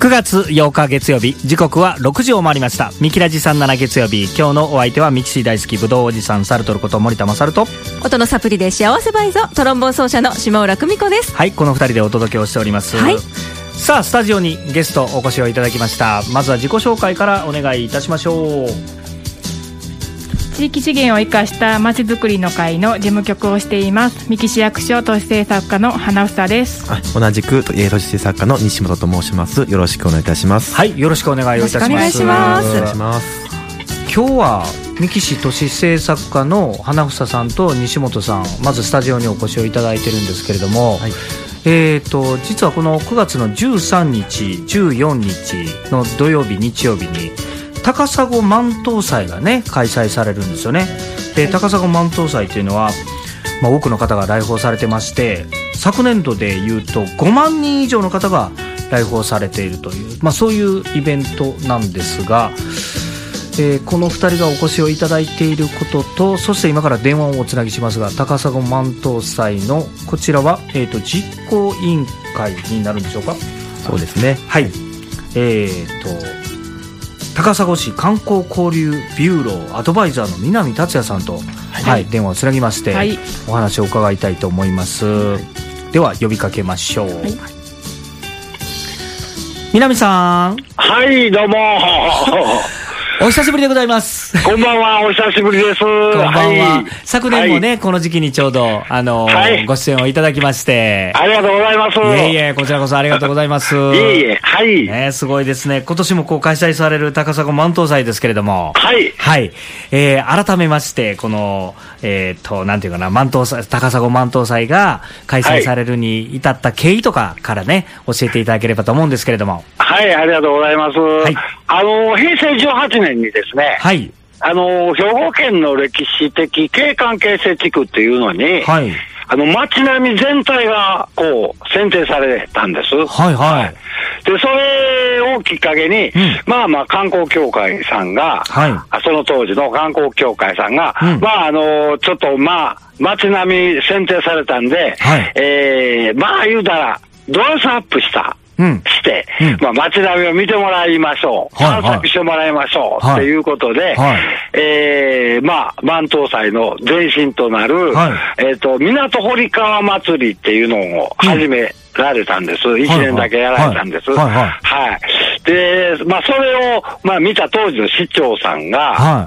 9月8日月曜日、時刻は6時を回りました。ミキラジ37月曜日、今日のお相手はミキシー大好きぶどうおじさんサルトルこと森田勝と、 音のサプリで幸せ倍増トロンボーン奏者の下浦久美子です。 はい、この2人でお届けをしております、 はい。 さあスタジオにゲストお越しをいただきました。まずは自己紹介からお願いいたしましょう。 地域資源を生かしたまちづくりの会の事務局をしています三木市役所都市政策課の花房です。 同じく都市政策課の西本と申します。よろしくお願いいたします。 はい、よろしくお願いをいたします。 よろしくお願いします。 今日は三木市都市政策課の花房さんと西本さん、まずスタジオにお越しをいただいてるんですけれども、はい、実はこの9月の13日14日の土曜日日曜日に高砂万灯祭がね開催されるんですよね。で、高砂万灯祭というのは、多くの方が来訪されてまして、昨年度でいうと5万人以上の方が来訪されているという、そういうイベントなんですが、この2人がお越しをいただいていることと、そして今から電話をおつなぎしますが、高砂万灯祭のこちらは、実行委員会になるんでしょうか。 そうですね。 はい。高砂市観光交流ビューローアドバイザーの南達也さんと、はい、電話をつなぎまして、はい、お話を伺いたいと思います。では呼びかけましょう。はい、南さん。 はい、どうも。 お久しぶりでございます。 こんばんは、お久しぶりです。こんばんは。はい、昨年もね、はい、この時期にちょうど、はい、ご出演をいただきまして。 ありがとうございます。 いえいえ、こちらこそありがとうございます。 いえいえ、はい。 ね、すごいですね。今年も開催される高砂万灯祭ですけれども。 はい。 はい。改めまして、この、なんていうかな、高砂万灯祭が開催されるに至った経緯とかからね、教えていただければと思うんですけれども。 はい、ありがとうございます。はい。平成18年にですね、 はい。 兵庫県の歴史的景観形成地区っていうのに、はい。街並み全体が、選定されたんです。 はいはい。 で、それをきっかけに、観光協会さんが、はい。その当時の観光協会さんが、ちょっと街並み選定されたんで、はい。言うたら、ドレスアップして、街並みを見てもらいましょう。散策してもらいましょう。っていうことで、万灯祭の前身となる、港堀川祭りっていうのを始められたんです。1年だけやられたんです。はい。で、それを、見た当時の市長さんが、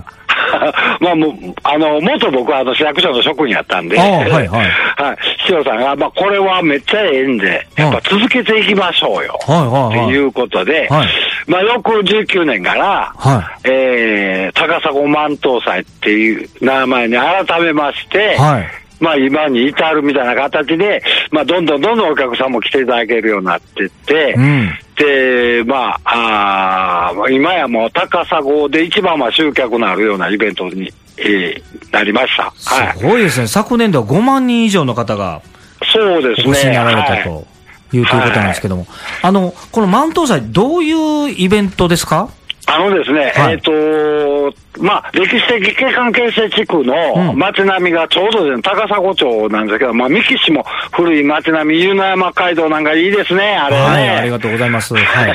元僕は市役所の職員やったんで、市長さんが、これはめっちゃええんで、やっぱ続けていきましょうよ、っていうことで、翌19年から、高砂万灯祭っていう名前に改めまして、今に至るみたいな形で、どんどんお客さんも来ていただけるようになってって、で、今やもう高砂で一番集客のあるようなイベントに、なりました。 はい。すごいですね。昨年度は5万人以上の方が、 そうですね。 お越しになられたということなんですけども、この万灯祭、どういうイベントですか？ ですね、歴史的景観形成地区の街並みがちょうどですね、高砂町なんですけど、三木市も古い街並み、湯の山街道なんかいいですね、あれね。 はい、ありがとうございます。はい。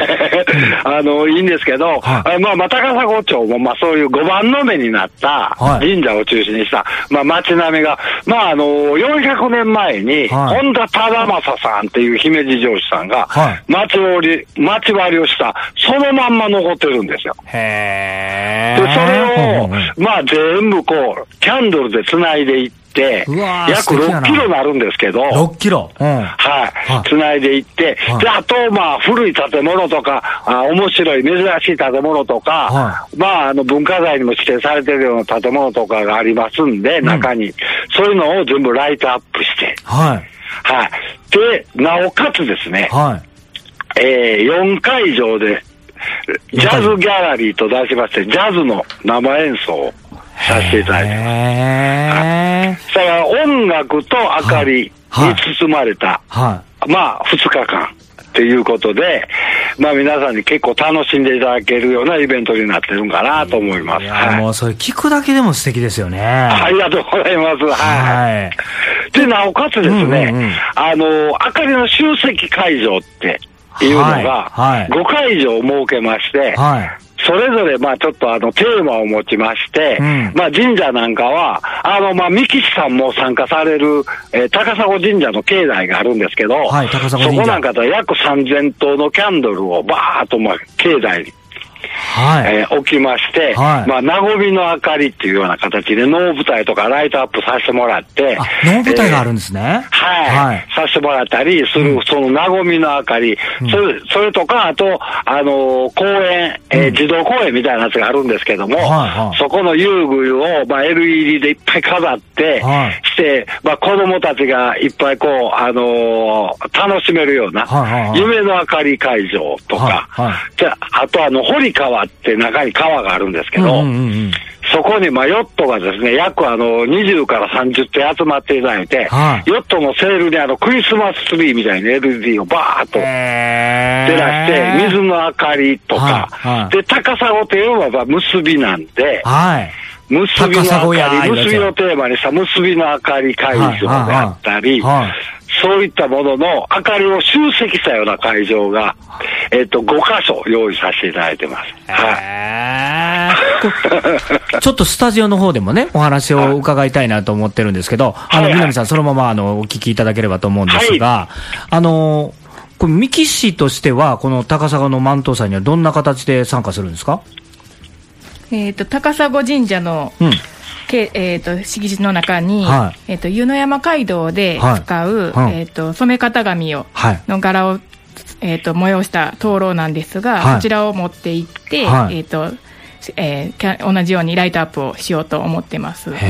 いいんですけど、高砂町もそういう5番の目になった神社を中心にした、街並みが、400年前に、本田忠政さんっていう姫路城主さんが、町割りをした、そのまんま残ってるんですよ。 へー。で、それを、全部キャンドルで繋いでいって、約6キロになるんですけど、 6キロ、 繋いでいって、で、あと、古い建物とか、面白い、珍しい建物とか、文化財にも指定されているような建物とかがありますんで、中に、そういうのを全部ライトアップして、で、なおかつですね、4会場で、ジャズギャラリーと題しまして、ジャズの生演奏をさせていただいてます。それから音楽と明かりに包まれた、2日間っていうことで、皆さんに結構楽しんでいただけるようなイベントになってるんかなと思います。 もうそれ聞くだけでも素敵ですよね。 ありがとうございます。で、なおかつですね、明かりの集積会場って、 いうのが、5会場を設けまして、それぞれ、ちょっとテーマを持ちまして、神社なんかは、三木市さんも参加される、高砂神社の境内があるんですけど、そこなんかと約3000灯のキャンドルをバーっと、境内に、置きまして、和みの明かりっていうような形で、能舞台とかライトアップさせてもらって、 能舞台があるんですね。 させてもらったりする、その和みの明かり、それとか、あと、公園、自動公園みたいなやつがあるんですけども、そこの遊具を、LED でいっぱい飾って、して、子供たちがいっぱい楽しめるような、夢の明かり会場とか、あと堀川って中に川があるんですけど、そこにヨットがですね、約20から30点集まっていただいて、ヨットのセールにクリスマスツリーみたいに LED をバーっと照らして、水の明かりとか、で、高砂というのは結びなんで、結びの明かり、結びをテーマにした結びの明かり会場であったり、そういったものの明かりを集積したような会場が、5カ所用意させていただいてます。 ちょっとスタジオの方でもね、お話を伺いたいなと思ってるんですけど、南さん、そのままお聞きいただければと思うんですが、これ三木市としては、この高砂の万灯祭にはどんな形で参加するんですか？ 高砂神社の、敷地の中に、湯の山街道で使う、染め型紙の柄を、催した灯籠なんですが、こちらを持って行って、同じようにライトアップをしようと思ってます。 素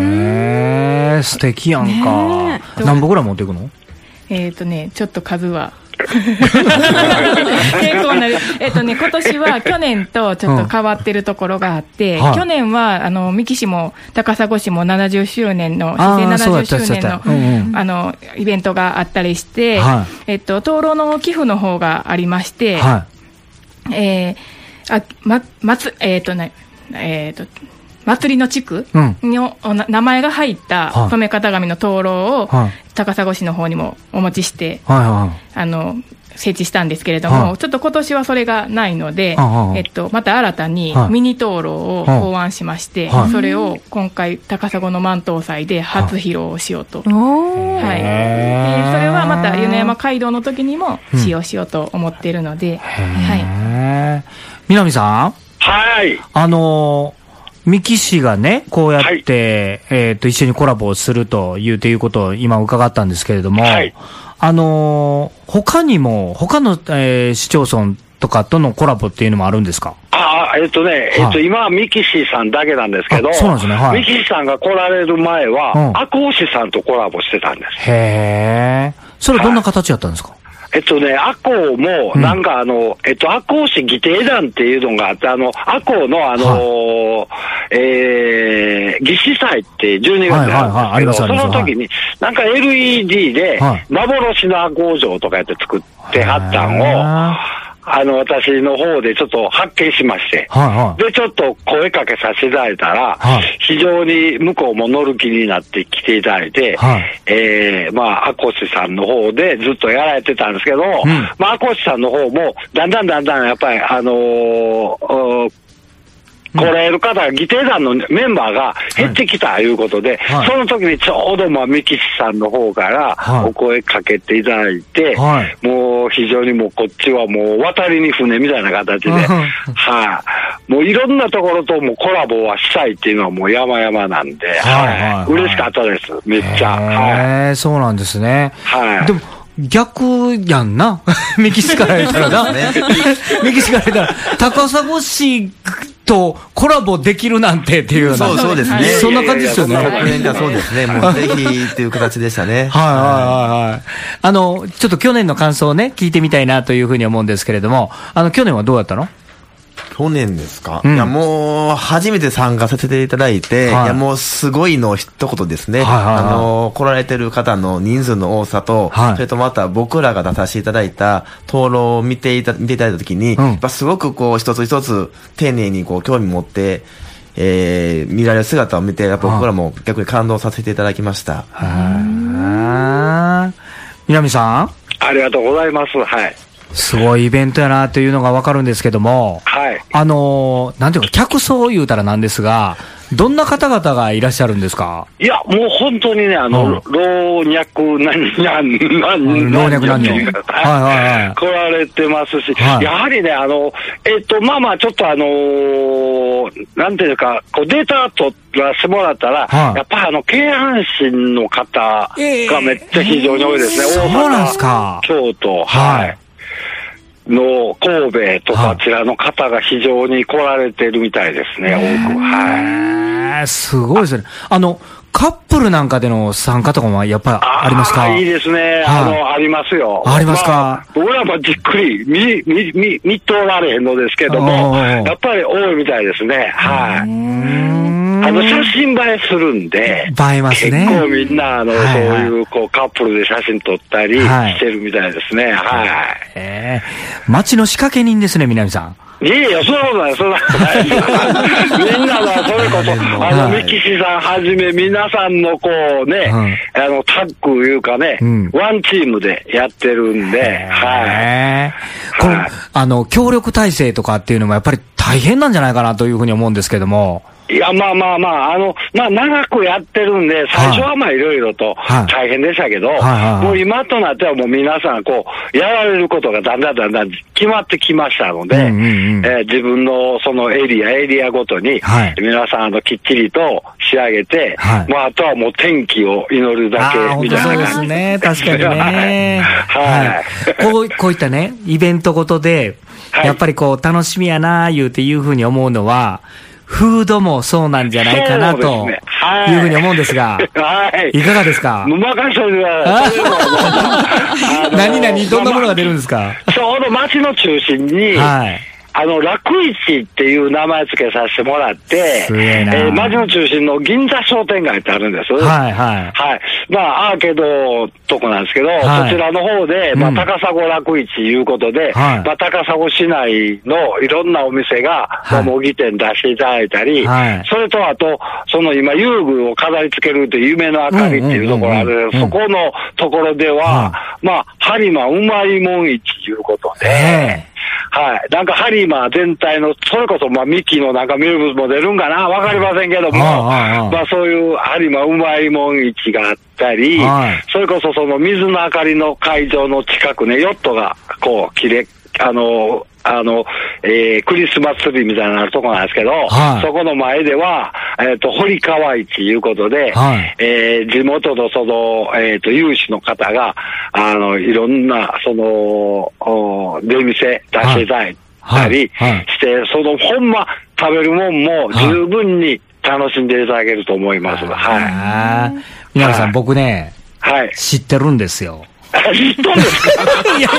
敵やんか。何本ぐらい持っていくの？ ちょっと数は。結構なる。今年は去年とちょっと変わってるところがあって、去年は、三木市も高砂市も70周年の、70周年の、イベントがあったりして、灯籠の寄付の方がありまして、祭りの地区の名前が入った染め型紙の灯籠を高砂市の方にもお持ちして、設置したんですけれども、ちょっと今年はそれがないので、また新たにミニ灯籠を考案しまして、それを今回高砂の万灯祭で初披露をしようと。それはまた湯の山街道の時にも使用しようと思っているので、 南さん、三木市がね、こうやって、一緒にコラボをするということを今伺ったんですけれども、他にも、他の、市町村とかとのコラボっていうのもあるんですか？ 今は三木市さんだけなんですけど、 そうなんですね。 三木市さんが来られる前は、赤穂市さんとコラボしてたんです。 それはどんな形やったんですか？ 赤穂も、なんか赤穂市議定団っていうのがあって、赤穂の義士祭って12月なんですけど、その時に、なんか LED で、幻の赤穂城とかやって作ってはったんを、私の方でちょっと発見しまして、で、ちょっと声かけさせていただいたら、非常に向こうも乗る気になって来ていただいて、赤星さんの方でずっとやられてたんですけど、赤星さんの方も、だんだんやっぱり、来られる方が、議定団のメンバーが減ってきたいうことで、その時にちょうど三木市さんの方からお声かけていただいて、もう非常にもうこっちはもう渡りに船みたいな形で、もういろんなところともコラボはしたいっていうのはもう山々なんで、嬉しかったです、めっちゃ。 そうなんですね。でも逆やんな。メキシから言ったらな。メキシから言ったら、高砂市とコラボできるなんてっていうような。 そうですね。 そんな感じですよね。 昨年がそうですね。もうぜひっていう形でしたね。 ちょっと去年の感想をね、聞いてみたいなというふうに思うんですけれども、去年はどうだったの？ 去年ですか？いや、もう、初めて参加させていただいて、いや、もう、すごいの一言ですね。来られてる方の人数の多さと、それとまた僕らが出させていただいた灯籠を見ていただいたときに、やっぱすごくこう、一つ一つ丁寧にこう、興味持って、見られる姿を見て、やっぱ僕らも逆に感動させていただきました。 南さん？ ありがとうございます。 すごいイベントやなというのが分かるんですけども、 はい。 なんていうか、客層言うたらなんですが、どんな方々がいらっしゃるんですか？ いや、もう本当にね、老若男女。 老若男女。はいはいはい。 来られてますし、やはりね、まあまあ、ちょっとなんていうか、こうデータ取らせてもらったら、やっぱり京阪神の方がめっちゃ非常に多いですね。 そうなんですか。 京都、はい。の神戸とかあちらの方が非常に来られてるみたいですね、多く。はい。 すごいですね。カップルなんかでの参加とかもやっぱりありますか？ いいですね。ありますよ。 ありますか？ 僕らはじっくり見とられへんのですけども、やっぱり多いみたいですね。はい。写真映えするんで、 映えますね。 結構みんな、そういうこうカップルで写真撮ったりしてるみたいですね。はい。 街の仕掛け人ですね、南さん。 いやいや、そんなことない、そんなことない。みんなが、それこそ、ミキシさんはじめ、皆さんのこうね、タッグいうかね、ワンチームでやってるんで、はい。 この、協力体制とかっていうのもやっぱり大変なんじゃないかなというふうに思うんですけども。 いや、まあ、長くやってるんで、最初はまあいろいろと大変でしたけど、もう今となってはもう皆さんこう、やられることがだんだん決まってきましたので、自分のそのエリアごとに、皆さんきっちりと仕上げて、まああとはもう天気を祈るだけみたいな感じ。 そうですね、確かにね。はい。こういったね、イベントごとで、やっぱりこう、楽しみやなーいうふうに思うのは、フードもそうなんじゃないかなというふうに思うんですが、いかがですか？どんなものが出るんですか？ ちょうど街の中心に、楽市っていう名前付けさせてもらって、街の中心の銀座商店街ってあるんです。はい。まあ、アーケードとこなんですけど、そちらの方で、まあ、高砂楽市いうことで、まあ、高砂市内のいろんなお店が、模擬店出していただいたり、それとあと、その今、遊具を飾り付けるという夢の明かりっていうところある、そこのところでは、まあ、播磨うまいもん市いうことで、なんかハリマー全体の、それこそまあミキのなんか名物も出るんかなわかりませんけども、まあそういうハリマーうまいもん市があったり、それこそその水の明かりの会場の近くね、ヨットがこう、クリスマスツリーみたいなのあるとこなんですけど、そこの前では、堀川市いうことで、地元のその、有志の方が、いろんな、その、出店出していただいたりして、その、ほんま、食べるもんも十分に楽しんでいただけると思います。 皆さん、僕ね、知ってるんですよ。 知ったんですか？ いや、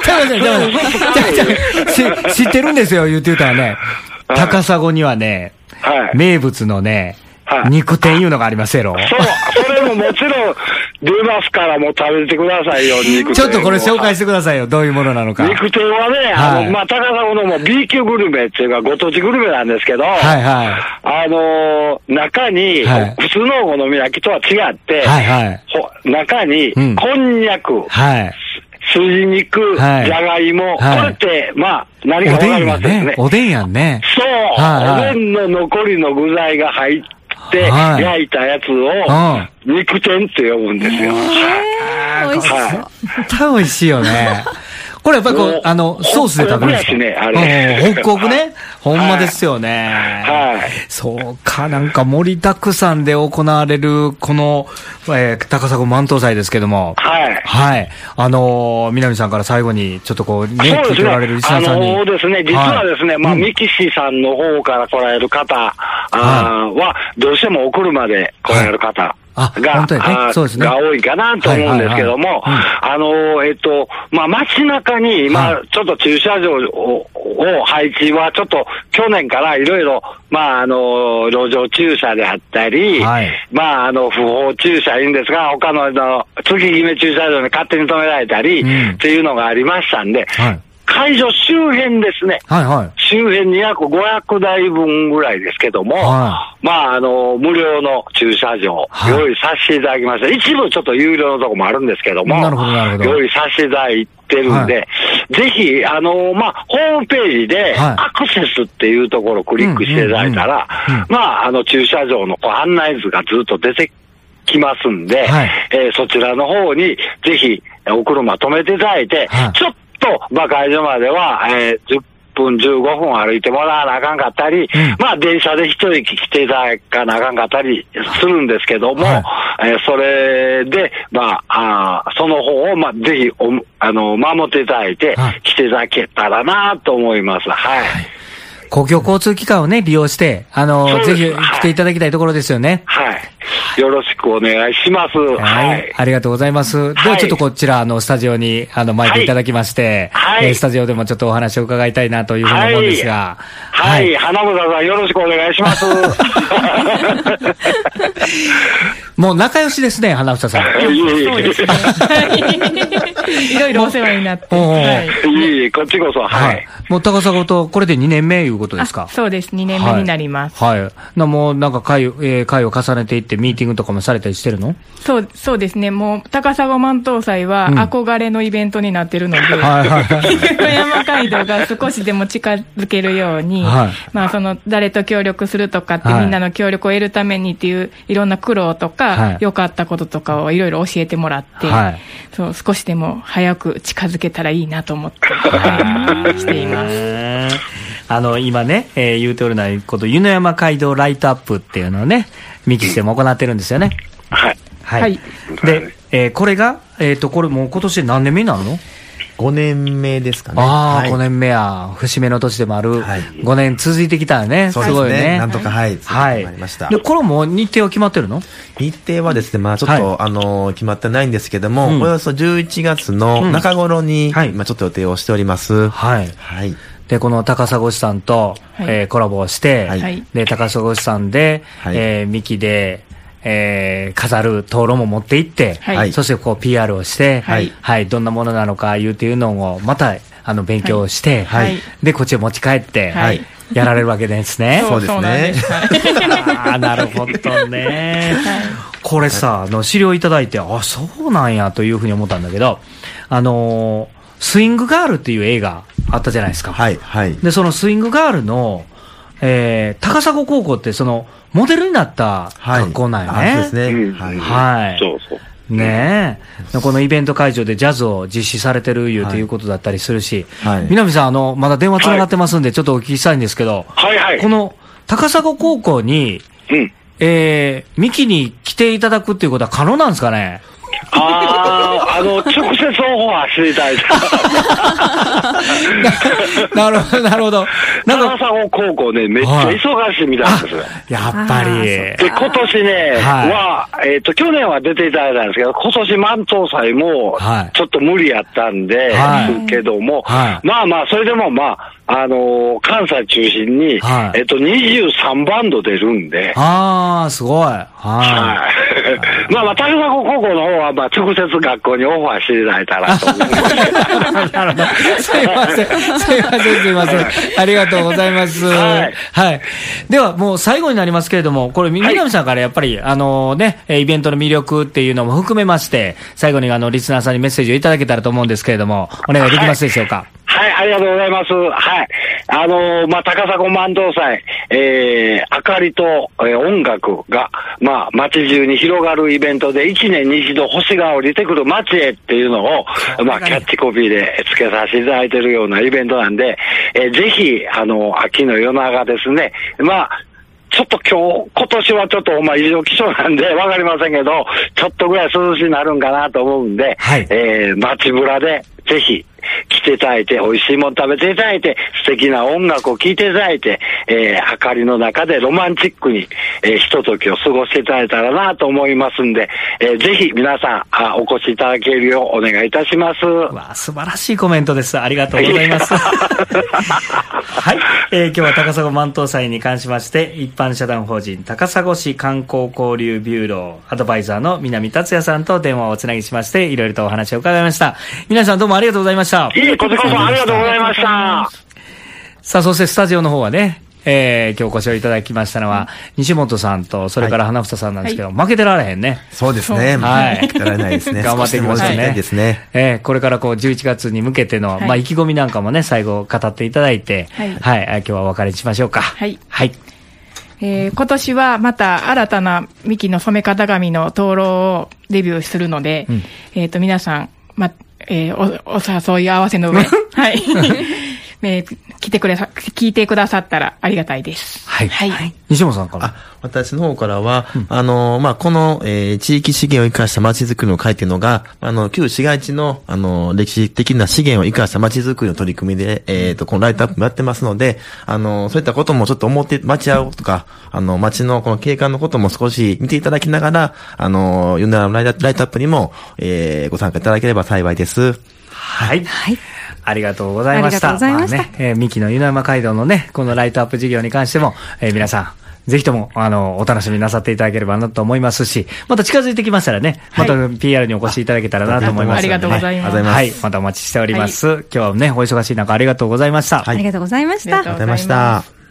知ってるんですよ、言ってたらね。高砂にはね、名物のね、肉店いうのがありますやろ。 そう、それももちろん出ますからもう食べてくださいよ、肉店。 ちょっとこれ紹介してくだささいよ、どういうものなのか。 肉店はね、まあ、高砂のも B 級グルメっていうか、ご当地グルメなんですけど、中に、普通のお好み焼きとは違って、中に、こんにゃく、筋肉、じゃがいも、これって、まあ、何かわかりますね。 おでんやんね。 そう、おでんの残りの具材が入って、焼いたやつを、肉天って呼ぶんですよ。 絶対美味しいよね。これやっぱりこう、ソースで食べるんですか？ホクホクね。ほんまですよね。そうか、なんか盛りだくさんで行われる、この、高砂万灯祭ですけども。南さんから最後に、ちょっとこう、ね、聞いておられるリスナーさんに。 そうですね、実はですね、まあ、ミキシさんの方から来られる方は、どうしてもお車で来られる方。が多いかなと思うんですけども、まあ、街中に、まあ、ちょっと駐車場を配置は、ちょっと去年からいろいろ、まあ、路上駐車であったり、まあ、不法駐車いいんですが、他の、月決め駐車場に勝手に止められたり、っていうのがありましたんで、会場周辺ですね。周辺に約500台分ぐらいですけども、まあ、無料の駐車場、用意させていただきました。一部ちょっと有料のとこもあるんですけども、用意させていただいてるんで、 ぜひ、ホームページで、アクセスっていうところをクリックしていただいたら、駐車場の案内図がずっと出てきますんで、そちらの方にぜひお車止めていただいて、ちょっと、会場までは、10分、15分歩いてもらわなあかんかったり、電車で一駅来ていただかなあかんかったりするんですけども、それで、その方を、ぜひ守っていただいて、来ていただけたらなと思います。はい。 公共交通機関をね、利用して、ぜひ来ていただきたいところですよね。 はい。よろしくお願いします。はい。 ありがとうございます。ではちょっとこちら、スタジオに、マイクいただきまして、スタジオでもちょっとお話を伺いたいなというふうに思うんですが。 はい。花村さん、よろしくお願いします。 もう仲良しですね、花房さん。 そうですね。いろいろお世話になって。 こっちこそ。はい。 もう高砂と、これで2年目いうことですか？ そうです、2年目になります。 はい。もうなんか会を重ねていってミーティングとかもされたりしてるの？ そうですね。もう、高砂万灯祭は憧れのイベントになってるので、富山街道が少しでも近づけるように、誰と協力するとかって、みんなの協力を得るためにっていう、いろんな苦労とか、良かったこととかをいろいろ教えてもらって、少しでも早く近づけたらいいなと思って、しています。 今ね、言うておるようなこと、湯の山街道ライトアップっていうのをね、三木市でも行ってるんですよね。はい。で、これが、これもう今年何年目になるの ？5年目ですかね。 5年目や。節目の年でもある。5年続いてきたよね。すごいね。 なんとか、続いてまいりました。 で、これも日程は決まってるの？ 日程はですね、ちょっと、決まってないんですけども、およそ11月の中頃に、ちょっと予定をしております。 で、この高砂市さんと、コラボをして、で、高砂市さんで、三木で、飾る灯籠も持って行って、そしてこう PR をして、どんなものなのかいうていうのをまた勉強して、でこっちへ持ち帰って、やられるわけですね。 そうですね。 なるほどね。これさ、資料いただいて、そうなんやというふうに思ったんだけど、スイングガールっていう映画あったじゃないですか。で、そのスイングガールの、高砂高校ってモデルになった学校なんよね。 そうですね。 そうそう。 ねえ。このイベント会場でジャズを実施されてるということだったりするし、南さん、まだ電話つながってますんで、ちょっとお聞きしたいんですけど、この高砂高校に、三木に来ていただくっていうことは可能なんですかね？ 直接オファーしていただいた。 なるほど。 高砂高校ね、めっちゃ忙しいみたいです。 やっぱり。 で、今年ね、去年は出ていただいたんですけど、今年万灯祭も、ちょっと無理やったんで、ですけども、それでも関西中心に、23バンド出るんで。 すごい。 高砂高校の方は、直接学校にオファーしていただいたらと思います。 なるほど。すいません。ありがとうございます。では、もう最後になりますけれども、これ、南さんからやっぱり、イベントの魅力っていうのも含めまして、最後にリスナーさんにメッセージをいただけたらと思うんですけれども、お願いできますでしょうか。 ありがとうございます。高砂万灯祭、明かりと、音楽が、街中に広がるイベントで、1年に一度星が降りてくる街へっていうのを、キャッチコピーで付けさせていただいているようなイベントなんで、ぜひ、秋の夜長ですね、ちょっと今年はちょっと異常気象なんでわかりませんけど、ちょっとぐらい涼しになるんかなと思うんで、街ぶらでぜひ来ていただいて、美味しいもの食べていただいて、素敵な音楽を聴いていただいて、明かりの中でロマンチックに、ひとときを過ごしていただいたらなと思いますんで、ぜひ皆さんお越しいただけるようお願いいたします。 素晴らしいコメントです。ありがとうございます。今日は高砂万灯祭に関しまして、一般社団法人高砂市観光交流ビューローアドバイザーの南達也さんと電話をおつなぎしまして、いろいろとお話を伺いました。皆さんどうもありがとうございました。 こちらこそありがとうございました。 さあ、そしてスタジオの方はね、 今日ご視聴いただきましたのは、西本さんと、それから花房さんなんですけど、負けてられへんね。 そうですね。 はい。 負けてられないですね。 頑張っていきましょうね。 ですね。 これから11月に向けての、意気込みなんかもね、最後語っていただいて、はい。今日はお別れしましょうか。はい。はい。 今年はまた新たなミキの染め型紙の灯籠をデビューするので、皆さん、お誘い合わせの上、はい。聞いてくださったらありがたいです。 はい。はい。西本さんから。 私の方からは、この、地域資源を生かした街づくりの会っていうのが、旧市街地の、歴史的な資源を生かした街づくりの取り組みで、このライトアップもやってますので、そういったこともちょっと待ち合うとか、街のこの景観のことも少し見ていただきながら、ユナライトアップにも、ご参加いただければ幸いです。 はい。はい。ありがとうございました。ありがとうございました。ミキの湯の山街道のね、このライトアップ事業に関しても、皆さん、ぜひとも、お楽しみなさっていただければなと思いますし、また近づいてきましたらね、また PR にお越しいただけたらなと思います。 ありがとうございます。 はい。またお待ちしております。今日はね、お忙しい中ありがとうございました。 ありがとうございました。 ありがとうございました。